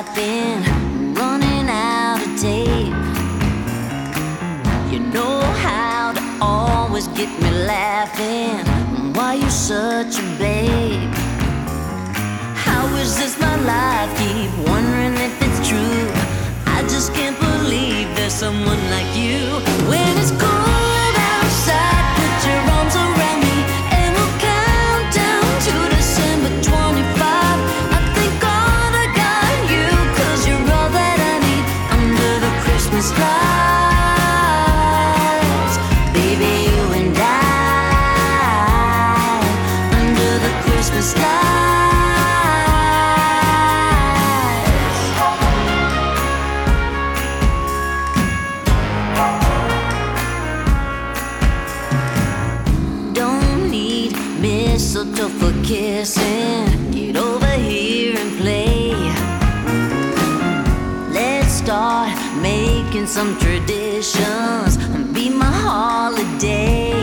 I've been running out of tape. You know how to always get me laughing. Why you such a babe? How is this my life? Keep wondering if it's true. I just can't believe there's someone like you. When it's cold outside, put your arms around me and we'll count down to December 25. I thank God I got you, 'cause you're all that I need under the Christmas lights. Baby, you and I under the Christmas lights. Mistletoe for kissing. Get over here and play. Let's start making some traditions. Be my holiday.